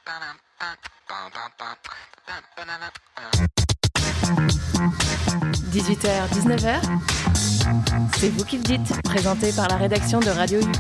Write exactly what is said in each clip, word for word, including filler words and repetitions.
dix-huit heures dix-neuf heures, c'est vous qui le dites, présenté par la rédaction de Radio U.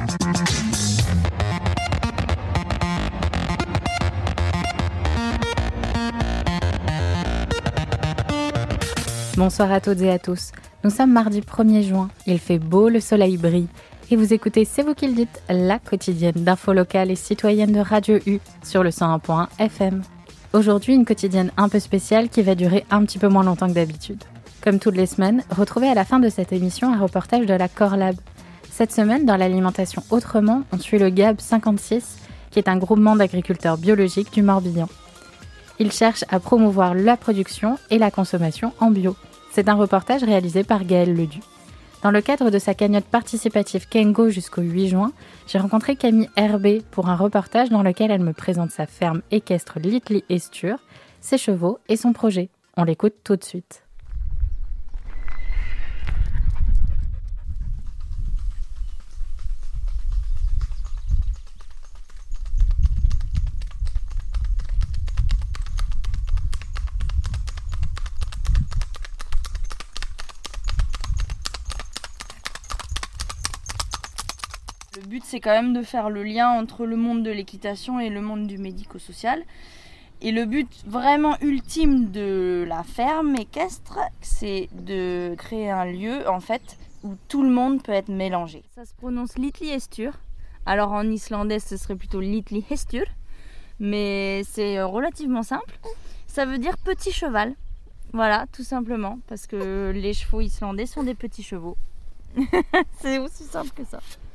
Bonsoir à toutes et à tous. Nous sommes mardi premier juin, il fait beau, le soleil brille. Et vous écoutez C'est vous qui le dites, la quotidienne d'infos locales et citoyennes de Radio U sur le cent un point un F M. Aujourd'hui, une quotidienne un peu spéciale qui va durer un petit peu moins longtemps que d'habitude. Comme toutes les semaines, retrouvez à la fin de cette émission un reportage de la Corlab. Cette semaine, dans l'alimentation autrement, on suit le G A B cinquante-six, qui est un groupement d'agriculteurs biologiques du Morbihan. Il cherche à promouvoir la production et la consommation en bio. C'est un reportage réalisé par Gaëlle Ledu. Dans le cadre de sa cagnotte participative Kengo jusqu'au huit juin, j'ai rencontré Camille Herbet pour un reportage dans lequel elle me présente sa ferme équestre Litli Estur, ses chevaux et son projet. On l'écoute tout de suite. Le but, c'est quand même de faire le lien entre le monde de l'équitation et le monde du médico-social. Et le but vraiment ultime de la ferme équestre, c'est de créer un lieu en fait où tout le monde peut être mélangé. Ça se prononce Litli Estur. Alors en islandais, ce serait plutôt Litli Hestur, mais c'est relativement simple. Ça veut dire petit cheval. Voilà, tout simplement, parce que les chevaux islandais sont des petits chevaux. C'est aussi simple que ça.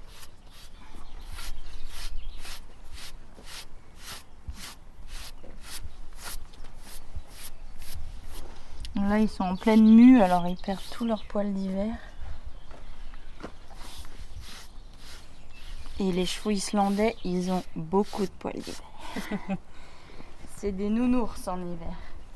Là, ils sont en pleine mue, alors ils perdent tous leurs poils d'hiver. Et les chevaux islandais, ils ont beaucoup de poils d'hiver. C'est des nounours en hiver.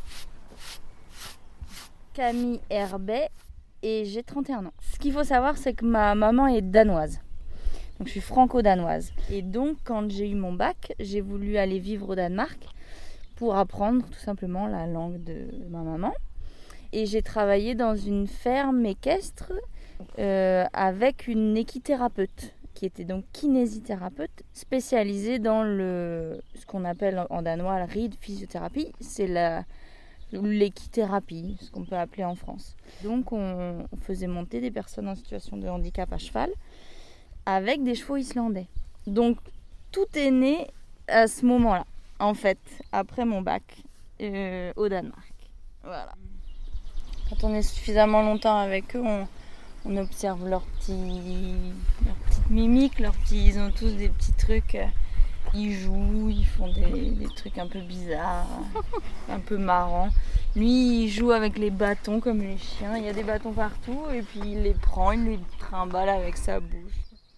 Camille Herbet et j'ai trente et un ans. Ce qu'il faut savoir, c'est que ma maman est danoise. Donc je suis franco-danoise. Et donc, quand j'ai eu mon bac, j'ai voulu aller vivre au Danemark pour apprendre tout simplement la langue de ma maman. Et j'ai travaillé dans une ferme équestre euh, avec une équithérapeute qui était donc kinésithérapeute spécialisée dans le, ce qu'on appelle en danois la ridphysiothérapie. C'est la, l'équithérapie, ce qu'on peut appeler en France. Donc on, on faisait monter des personnes en situation de handicap à cheval avec des chevaux islandais. Donc tout est né à ce moment-là, en fait, après mon bac euh, au Danemark. Voilà. Quand on est suffisamment longtemps avec eux, on, on observe leurs petits, leurs petites mimiques, leurs petits, ils ont tous des petits trucs. Ils jouent, ils font des, des trucs un peu bizarres, un peu marrants. Lui, il joue avec les bâtons comme les chiens. Il y a des bâtons partout et puis il les prend, il les trimballe avec sa bouche.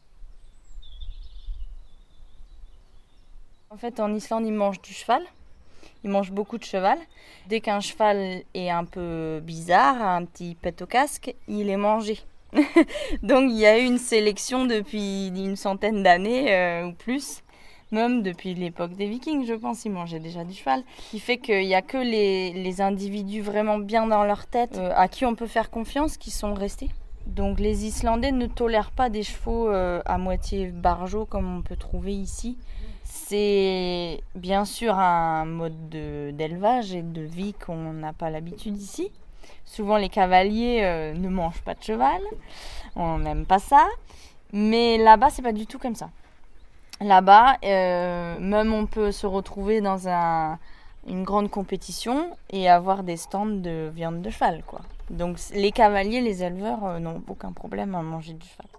En fait, en Islande, ils mangent du cheval. Ils mangent beaucoup de cheval. Dès qu'un cheval est un peu bizarre, un petit pet au casque, il est mangé. Donc il y a eu une sélection depuis une centaine d'années euh, ou plus, même depuis l'époque des Vikings, je pense, ils mangeaient déjà du cheval. Ce qui fait qu'il n'y a que les, les individus vraiment bien dans leur tête, euh, à qui on peut faire confiance, qui sont restés. Donc les Islandais ne tolèrent pas des chevaux euh, à moitié barjots comme on peut trouver ici. C'est bien sûr un mode de, d'élevage et de vie qu'on n'a pas l'habitude ici. Souvent les cavaliers euh, ne mangent pas de cheval, on n'aime pas ça. Mais là-bas, c'est pas du tout comme ça. Là-bas, euh, même on peut se retrouver dans un, une grande compétition et avoir des stands de viande de cheval, quoi. Donc les cavaliers, les éleveurs euh, n'ont aucun problème à manger du cheval.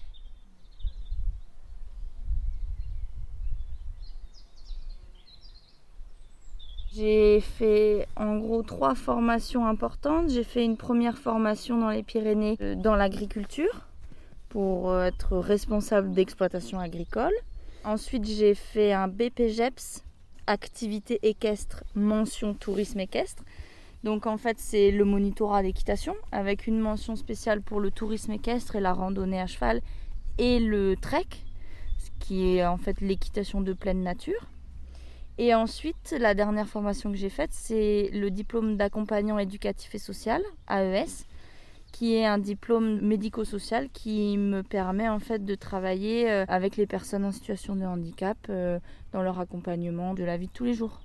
J'ai fait en gros trois formations importantes. J'ai fait une première formation dans les Pyrénées euh, dans l'agriculture pour euh, être responsable d'exploitation agricole. Ensuite, j'ai fait un B P G E P S, activité équestre, mention tourisme équestre. Donc en fait, c'est le monitorat d'équitation avec une mention spéciale pour le tourisme équestre et la randonnée à cheval et le trek, ce qui est en fait l'équitation de pleine nature. Et ensuite, la dernière formation que j'ai faite, c'est le diplôme d'accompagnant éducatif et social, A E S, qui est un diplôme médico-social qui me permet en fait de travailler avec les personnes en situation de handicap dans leur accompagnement de la vie de tous les jours.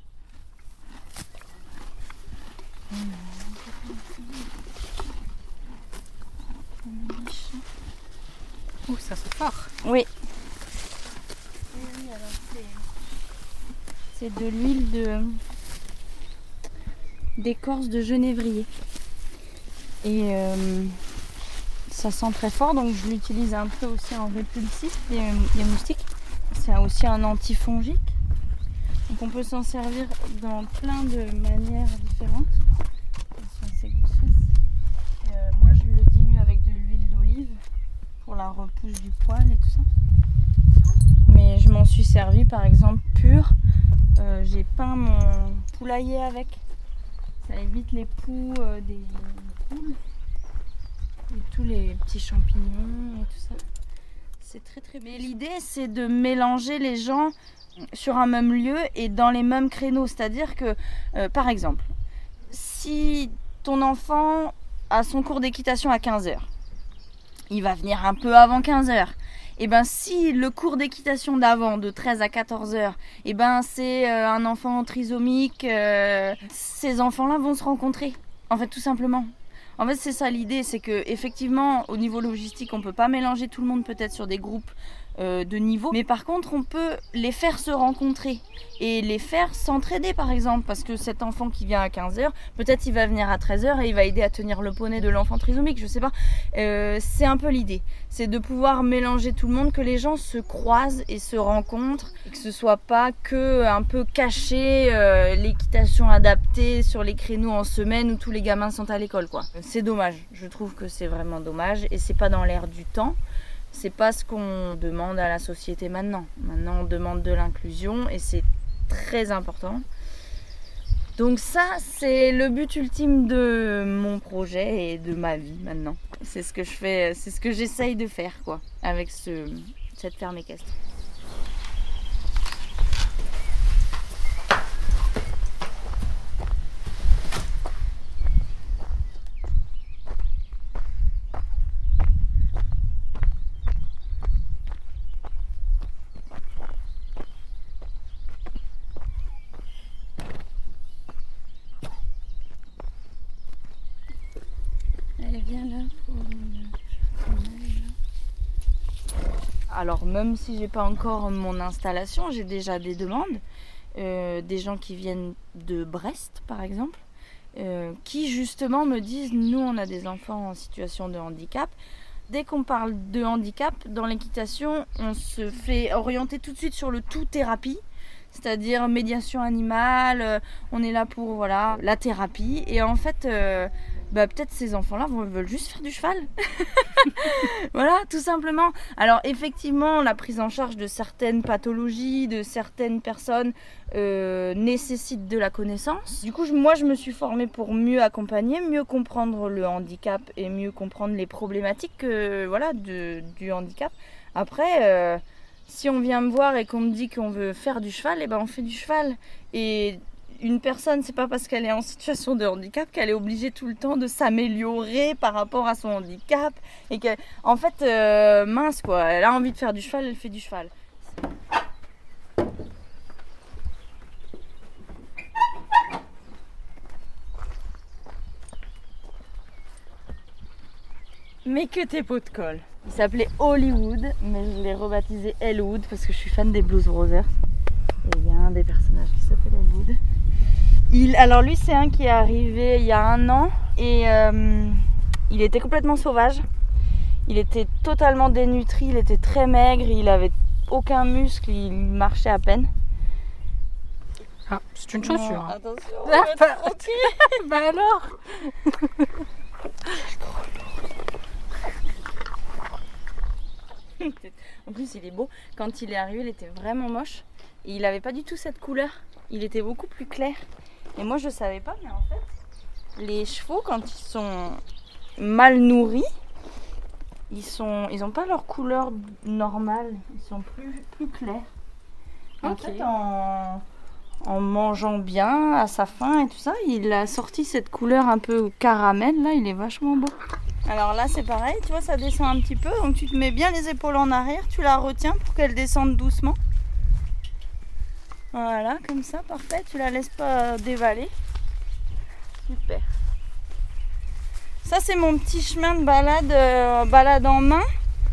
Ouh, ça sent fort. Oui. Oui, alors c'est... c'est de l'huile de... d'écorce de genévrier. Et euh, ça sent très fort, donc je l'utilise un peu aussi en répulsif des, des moustiques. C'est aussi un antifongique. Donc on peut s'en servir dans plein de manières différentes. Euh, moi je le dilue avec de l'huile d'olive pour la repousse du poil et tout ça. Mais je m'en suis servi par exemple pur. Euh, j'ai peint mon poulailler avec. Ça évite les poux euh, des poules et tous les petits champignons et tout ça. C'est très très bien. Mais l'idée c'est de mélanger les gens sur un même lieu et dans les mêmes créneaux. C'est-à-dire que, euh, par exemple, si ton enfant a son cours d'équitation à quinze heures, il va venir un peu avant quinze heures. Et ben si le cours d'équitation d'avant, de treize à quatorze heures, et ben c'est euh, un enfant trisomique, euh, ces enfants-là vont se rencontrer. En fait, tout simplement. En fait, c'est ça l'idée, c'est que effectivement, au niveau logistique, on peut pas mélanger tout le monde peut-être sur des groupes euh, de niveau, mais par contre, on peut les faire se rencontrer et les faire s'entraider, par exemple, parce que cet enfant qui vient à quinze heures, peut-être il va venir à treize heures et il va aider à tenir le poney de l'enfant trisomique, je sais pas. Euh, c'est un peu l'idée, c'est de pouvoir mélanger tout le monde, que les gens se croisent et se rencontrent, et que ce soit pas que un peu caché euh, l'équitation adaptée sur les créneaux en semaine où tous les gamins sont à l'école, quoi. C'est dommage, je trouve que c'est vraiment dommage et c'est pas dans l'air du temps. C'est pas ce qu'on demande à la société maintenant. Maintenant, on demande de l'inclusion et c'est très important. Donc ça, c'est le but ultime de mon projet et de ma vie maintenant. C'est ce que je fais, c'est ce que j'essaye de faire, quoi, avec ce, cette ferme équestre. Alors même si j'ai pas encore mon installation, j'ai déjà des demandes, euh, des gens qui viennent de Brest par exemple, euh, qui justement me disent nous on a des enfants en situation de handicap. Dès qu'on parle de handicap dans l'équitation, on se fait orienter tout de suite sur le tout thérapie, c'est-à-dire médiation animale, euh, on est là pour voilà la thérapie et en fait euh, bah, peut-être ces enfants-là veulent juste faire du cheval. Voilà, tout simplement. Alors effectivement, la prise en charge de certaines pathologies, de certaines personnes euh, nécessite de la connaissance. Du coup, je, moi, je me suis formée pour mieux accompagner, mieux comprendre le handicap et mieux comprendre les problématiques euh, voilà, de, du handicap. Après, euh, si on vient me voir et qu'on me dit qu'on veut faire du cheval, eh ben on fait du cheval. Et une personne, c'est pas parce qu'elle est en situation de handicap qu'elle est obligée tout le temps de s'améliorer par rapport à son handicap et qu'elle, en fait, euh, mince quoi, elle a envie de faire du cheval, elle fait du cheval. Mais que tes pots de colle. Il s'appelait Hollywood, mais je l'ai rebaptisé Elwood parce que je suis fan des Blues Brothers. Et il y a un des personnages qui s'appelle Elwood. Il, alors lui c'est un qui est arrivé il y a un an et euh, il était complètement sauvage. Il était totalement dénutri, il était très maigre, il avait aucun muscle, il marchait à peine. Ah, c'est une chaussure. Hein. Attention, ah, bah, bah alors En plus il est beau. Quand il est arrivé il était vraiment moche. Et il n'avait pas du tout cette couleur. Il était beaucoup plus clair. Et moi je savais pas, mais en fait, les chevaux quand ils sont mal nourris, ils sont, ils ont pas leur couleur normale. Ils sont plus, plus clairs. Okay. En fait, en, en mangeant bien, à sa faim et tout ça, il a sorti cette couleur un peu caramel, là, il est vachement beau. Alors là, c'est pareil, tu vois, ça descend un petit peu, donc tu te mets bien les épaules en arrière, tu la retiens pour qu'elle descende doucement. Voilà, comme ça, parfait, tu la laisses pas dévaler. Super. Ça, c'est mon petit chemin de balade, euh, balade en main.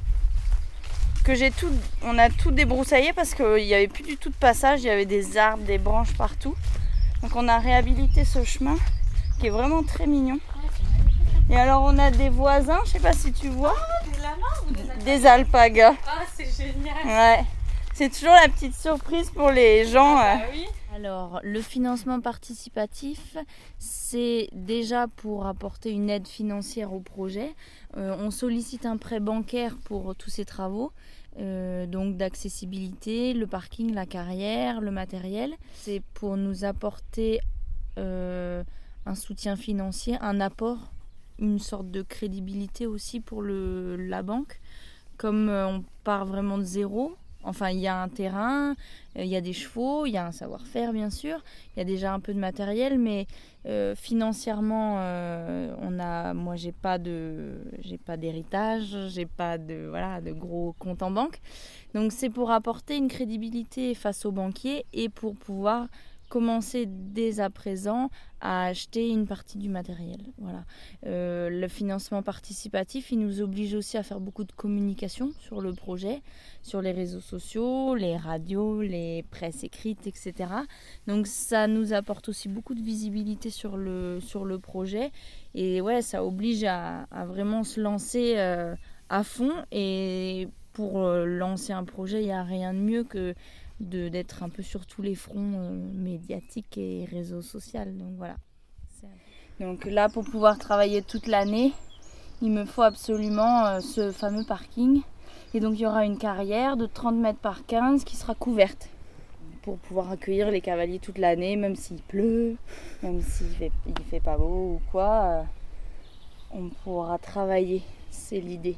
Que j'ai tout, on a tout débroussaillé parce qu'il n'y avait plus du tout de passage, il y avait des arbres, des branches partout. Donc on a réhabilité ce chemin qui est vraiment très mignon. Et alors on a des voisins, je sais pas si tu vois, oh, des lamas ou des alpagas? Des alpagas. Ah, c'est génial. Ouais, c'est toujours la petite surprise pour les gens. Ah, bah oui. Alors le financement participatif, c'est déjà pour apporter une aide financière au projet. Euh, on sollicite un prêt bancaire pour tous ces travaux. Euh, donc d'accessibilité, le parking, la carrière, le matériel. C'est pour nous apporter euh, un soutien financier, un apport, une sorte de crédibilité aussi pour le, la banque. Comme euh, on part vraiment de zéro, enfin il y a un terrain, il euh, y a des chevaux, il y a un savoir-faire bien sûr, il y a déjà un peu de matériel, mais euh, financièrement, euh, on a, moi j'ai pas de, j'ai pas d'héritage, j'ai pas de, voilà, de gros comptes en banque, donc c'est pour apporter une crédibilité face aux banquiers et pour pouvoir commencer dès à présent à acheter une partie du matériel. Voilà. Euh, le financement participatif, il nous oblige aussi à faire beaucoup de communication sur le projet, sur les réseaux sociaux, les radios, les presses écrites, et cetera. Donc ça nous apporte aussi beaucoup de visibilité sur le, sur le projet. Et ouais, ça oblige à, à vraiment se lancer euh, à fond. Et pour euh, lancer un projet, il n'y a rien de mieux que de, d'être un peu sur tous les fronts euh, médiatiques et réseaux sociaux. Donc voilà. Donc là, pour pouvoir travailler toute l'année, il me faut absolument euh, ce fameux parking. Et donc il y aura une carrière de trente mètres par quinze qui sera couverte pour pouvoir accueillir les cavaliers toute l'année, même s'il pleut, même s'il fait, il fait pas beau ou quoi, euh, on pourra travailler, c'est l'idée.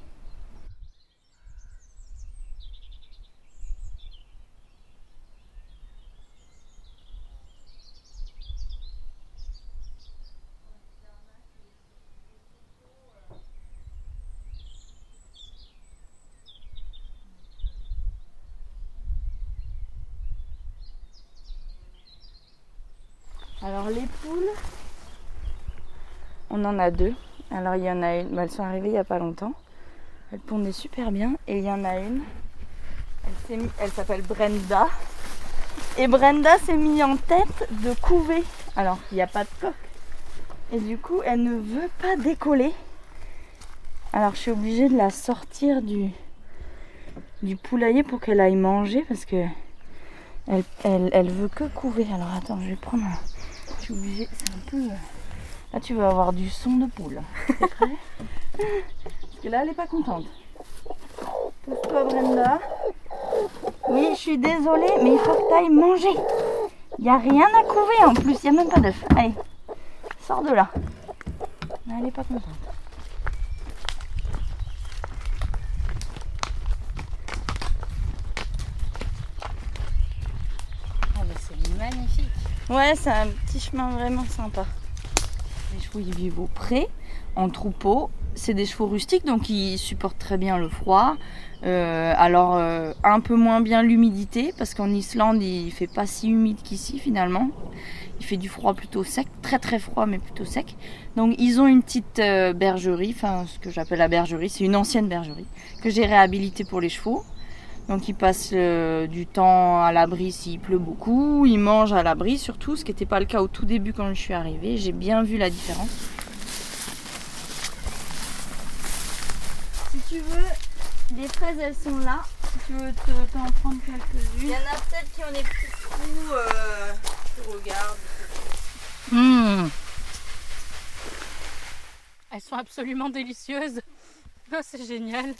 Alors les poules, on en a deux. Alors il y en a une, bah, elles sont arrivées il n'y a pas longtemps. Elles pondaient super bien. Et il y en a une, elle, s'est mis, elle s'appelle Brenda. Et Brenda s'est mise en tête de couver. Alors il n'y a pas de coque. Et du coup elle ne veut pas décoller. Alors je suis obligée de la sortir du, du poulailler pour qu'elle aille manger parce que elle, elle, elle veut que couver. Alors attends, je vais prendre un... Je suis obligée, c'est un peu... Là tu vas avoir du son de poule. T'es prêt? Parce que là elle est pas contente. Pousse-toi Brenda. Oui, je suis désolée, mais il faut que tu ailles manger. Il n'y a rien à couver en plus, il n'y a même pas d'œuf. Allez, sors de là. Là, elle est pas contente. Ah bah c'est magnifique. Ouais, c'est un petit chemin vraiment sympa. Les chevaux ils vivent au pré, en troupeau. C'est des chevaux rustiques, donc ils supportent très bien le froid. Euh, alors euh, un peu moins bien l'humidité, parce qu'en Islande il fait pas si humide qu'ici finalement. Il fait du froid plutôt sec, très très froid mais plutôt sec. Donc ils ont une petite euh, bergerie, enfin ce que j'appelle la bergerie, c'est une ancienne bergerie que j'ai réhabilitée pour les chevaux. Donc ils passent euh, du temps à l'abri s'il pleut beaucoup, ils mangent à l'abri surtout, ce qui n'était pas le cas au tout début quand je suis arrivée. J'ai bien vu la différence. Si tu veux, les fraises elles sont là, si tu veux te, t'en prendre quelques-unes. Il y en a peut-être qui ont des petits trous, euh, tu regardes. Mmh. Elles sont absolument délicieuses. Oh, c'est génial.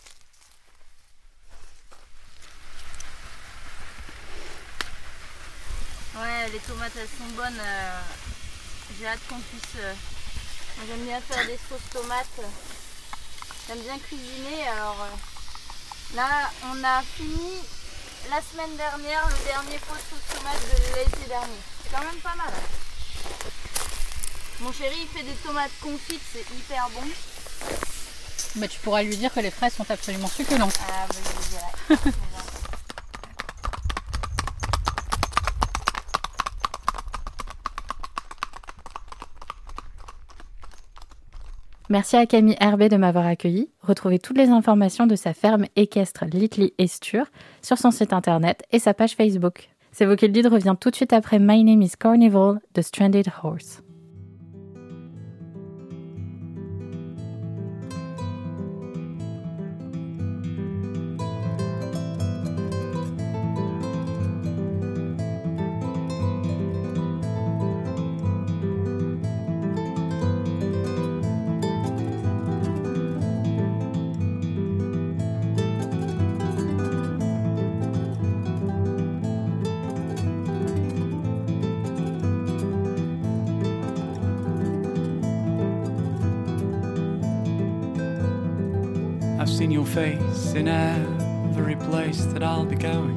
Ouais, les tomates elles sont bonnes. Euh, j'ai hâte qu'on puisse. Euh, moi, j'aime bien faire des sauces tomates. J'aime bien cuisiner. Alors euh, là, on a fini la semaine dernière le dernier pot de sauce tomate de l'été dernier. C'est quand même pas mal. Hein. Mon chéri il fait des tomates confites, c'est hyper bon. Bah, tu pourras lui dire que les fraises sont absolument succulentes. Ah bah je lui dirai. Merci à Camille Herbet de m'avoir accueilli. Retrouvez toutes les informations de sa ferme équestre Litli Estur sur son site internet et sa page Facebook. C'est vous qui le dites revient tout de suite après My Name is Carnival de Stranded Horse. I've seen your face in every place that I'll be going.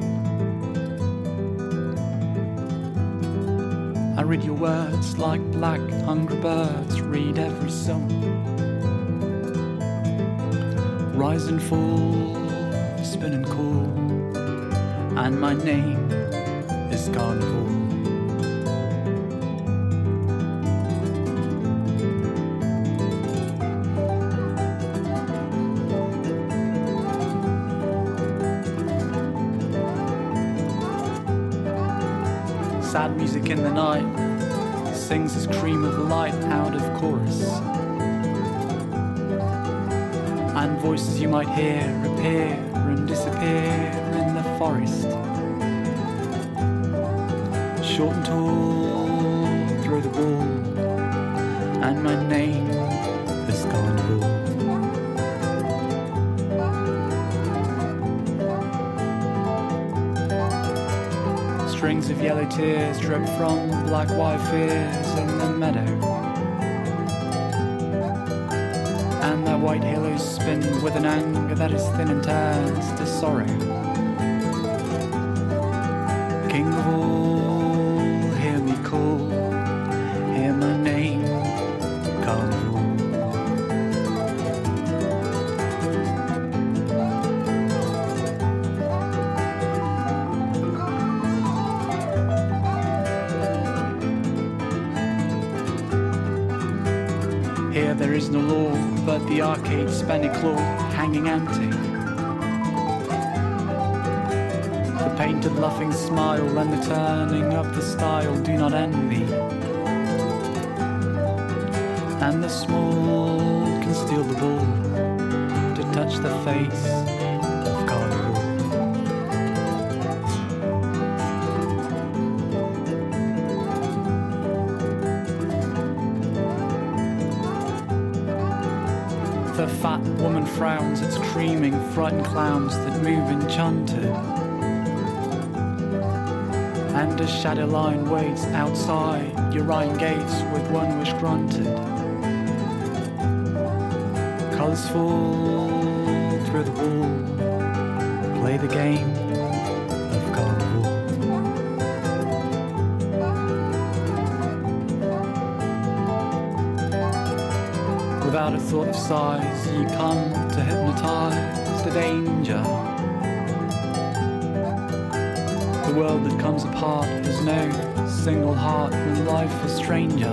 I read your words like black hungry birds read every song. Rise and fall, spin and call, and my name is Carnival. Sad music in the night sings as cream of light out of chorus, and voices you might hear appear and disappear in the forest. Short and tall, throw the ball, and my name is Carnival. Strings of yellow tears drip from black white fears in the meadow, and their white halos spin with an anger that is thin and turns to sorrow. King of all, hear me call, hear my name, Carnival. Here there is no law, but the arcade's spanny claw hanging empty. The painted laughing smile and the turning of the style do not envy. And the small can steal the ball to touch the face of Carnival. The fat woman frowns at screaming, frightened clowns that move enchanted. And a shadow line waits outside your iron gates with one wish granted. Colours fall through the wall, play the game of Carnival. Without a thought of size, you come to hypnotize the danger. The world that comes apart has no single heart when life is stranger.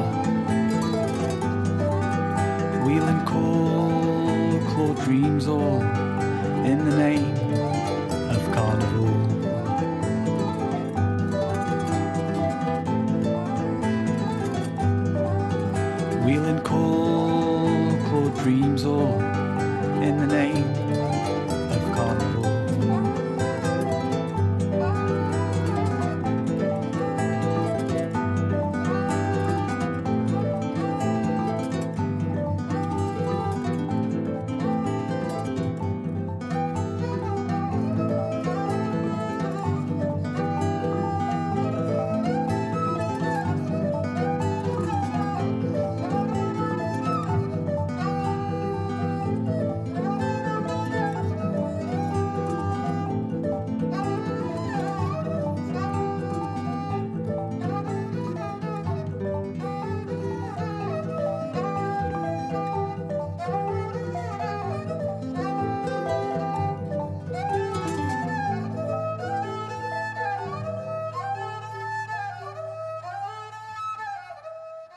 Wheel and call, claw dreams all in the name of Carnival. Wheel and call, claw dreams all in the name of Carnival.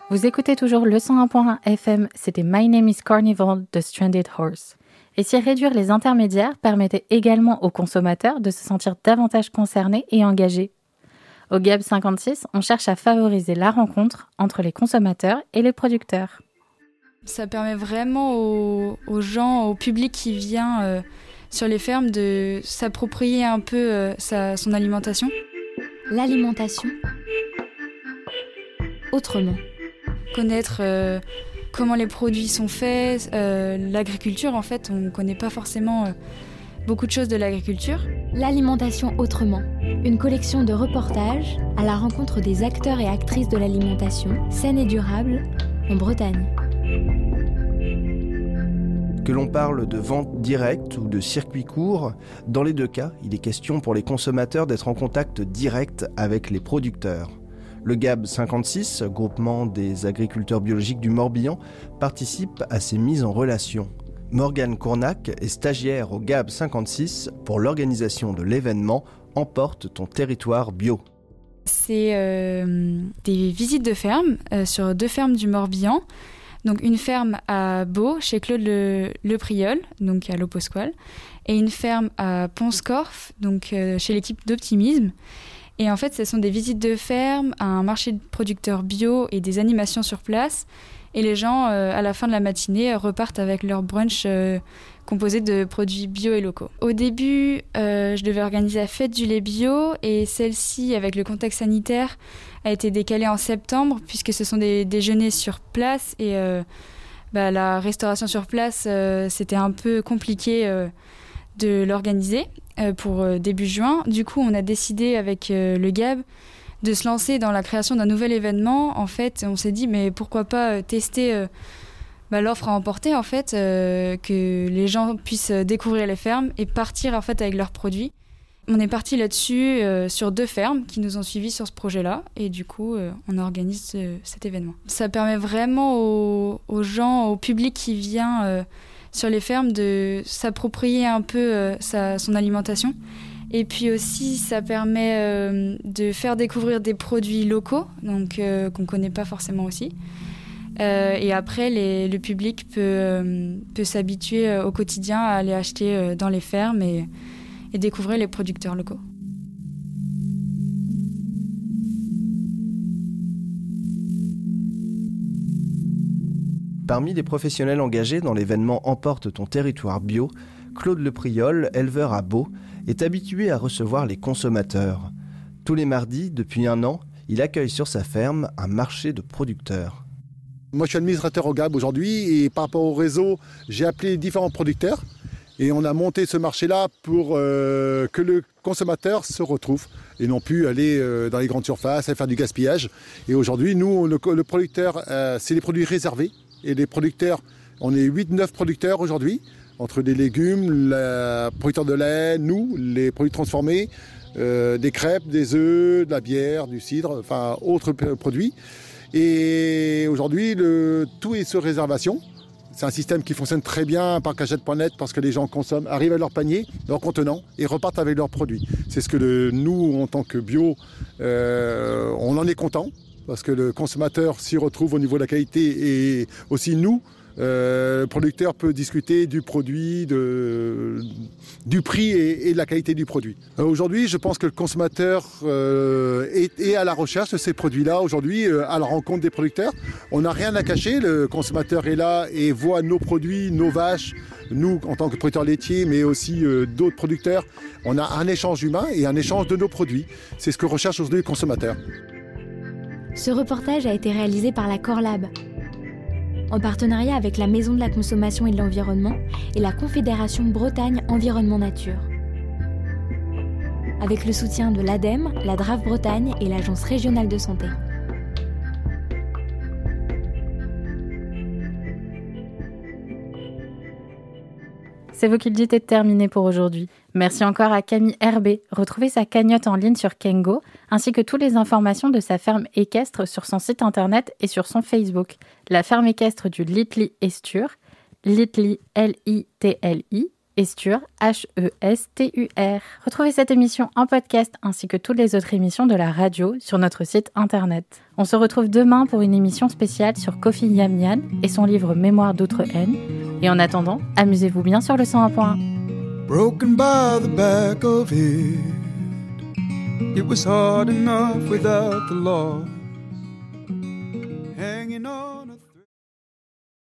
Vous écoutez toujours le cent un point un F M, c'était My Name is Carnival de Stranded Horse. Et si réduire les intermédiaires permettait également aux consommateurs de se sentir davantage concernés et engagés. Au Gab cinquante-six, on cherche à favoriser la rencontre entre les consommateurs et les producteurs. Ça permet vraiment aux, aux gens, au public qui vient euh, sur les fermes de s'approprier un peu euh, sa, son alimentation. L'alimentation autrement. Connaître euh, comment les produits sont faits, euh, l'agriculture en fait, on ne connaît pas forcément euh, beaucoup de choses de l'agriculture. L'alimentation autrement, une collection de reportages à la rencontre des acteurs et actrices de l'alimentation saine et durable en Bretagne. Que l'on parle de vente directe ou de circuit court, dans les deux cas, il est question pour les consommateurs d'être en contact direct avec les producteurs. Le Gab cinquante-six, groupement des agriculteurs biologiques du Morbihan, participe à ces mises en relation. Morgane Cournac est stagiaire au Gab cinquante-six pour l'organisation de l'événement Emporte ton territoire bio. C'est euh, des visites de ferme euh, sur deux fermes du Morbihan. Donc une ferme à Beau, chez Claude Le, Le Priol, donc à Loposqual, et une ferme à Ponscorf, donc euh, chez l'équipe d'Optimisme. Et en fait, ce sont des visites de ferme, un marché de producteurs bio et des animations sur place. Et les gens, euh, à la fin de la matinée, repartent avec leur brunch euh, composé de produits bio et locaux. Au début, euh, je devais organiser la fête du lait bio et celle-ci, avec le contexte sanitaire, a été décalée en septembre puisque ce sont des déjeuners sur place et euh, bah, la restauration sur place, euh, c'était un peu compliqué euh, de l'organiser euh, pour euh, début juin. Du coup, on a décidé avec euh, le Gab de se lancer dans la création d'un nouvel événement. En fait, on s'est dit, mais pourquoi pas euh, tester euh, bah, l'offre à emporter, en fait, euh, que les gens puissent découvrir les fermes et partir en fait avec leurs produits. On est parti là-dessus euh, sur deux fermes qui nous ont suivis sur ce projet-là et du coup, euh, on organise euh, cet événement. Ça permet vraiment aux, aux gens, au public qui vient euh, sur les fermes de s'approprier un peu euh, sa, son alimentation. Et puis aussi, ça permet euh, de faire découvrir des produits locaux, donc euh, qu'on ne connaît pas forcément aussi. Euh, et après, les, le public peut, euh, peut s'habituer euh, au quotidien à aller acheter euh, dans les fermes et, et découvrir les producteurs locaux. Parmi les professionnels engagés dans l'événement Emporte ton territoire bio, Claude Le Priol, éleveur à Beau, est habitué à recevoir les consommateurs. Tous les mardis, depuis un an, il accueille sur sa ferme un marché de producteurs. Moi, je suis administrateur au Gab aujourd'hui et par rapport au réseau, j'ai appelé différents producteurs et on a monté ce marché-là pour euh, que le consommateur se retrouve et non plus aller euh, dans les grandes surfaces et faire du gaspillage. Et aujourd'hui, nous, le, le producteur, euh, c'est les produits réservés et les producteurs, on est huit neuf producteurs aujourd'hui, entre des légumes, les producteurs de lait, nous, les produits transformés, euh, des crêpes, des œufs, de la bière, du cidre, enfin autres p- produits. Et aujourd'hui, le, tout est sur réservation. C'est un système qui fonctionne très bien par cagette point net parce que les gens consomment, arrivent à leur panier, leur contenant et repartent avec leurs produits. C'est ce que le, nous, en tant que bio, euh, on en est content parce que le consommateur s'y retrouve au niveau de la qualité et aussi nous, Euh, le producteur peut discuter du produit, de, du prix et, et de la qualité du produit. Euh, aujourd'hui, je pense que le consommateur euh, est, est à la recherche de ces produits-là, aujourd'hui, euh, à la rencontre des producteurs. On n'a rien à cacher, le consommateur est là et voit nos produits, nos vaches, nous en tant que producteurs laitiers, mais aussi euh, d'autres producteurs. On a un échange humain et un échange de nos produits. C'est ce que recherche aujourd'hui le consommateur. Ce reportage a été réalisé par la Corlab, en partenariat avec la Maison de la Consommation et de l'Environnement et la Confédération Bretagne Environnement Nature. Avec le soutien de l'ADEME, la D R A F Bretagne et l'Agence régionale de santé. C'est vous qui le dites est terminé pour aujourd'hui. Merci encore à Camille Herbé. Retrouvez sa cagnotte en ligne sur Kengo, ainsi que toutes les informations de sa ferme équestre sur son site internet et sur son Facebook. La ferme équestre du Litli Estur, Litli L I T L I Hestur, H E S T U R. Retrouvez cette émission en podcast ainsi que toutes les autres émissions de la radio sur notre site internet. On se retrouve demain pour une émission spéciale sur Kofi Yamian et son livre Mémoire d'Outre-Haine. Et en attendant, amusez-vous bien sur le cent un point un. Broken by the back of it. It was hard enough without the law.